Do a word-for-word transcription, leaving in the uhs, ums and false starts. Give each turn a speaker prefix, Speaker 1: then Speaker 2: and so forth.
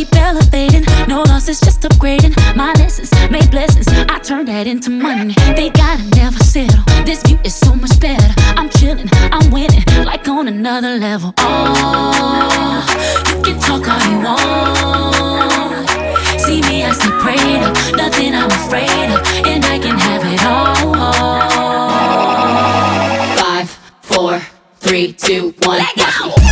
Speaker 1: keep elevating. No losses, just upgrading. My lessons made blessings. I turn that into money. They gotta never settle. This view is so much better. I'm chilling, I'm winning, like on another level. Oh, you can talk all you want. See me, I stay prayed up. Nothing I'm afraid of, and I can have it all. Five, four, three, two, one, let go.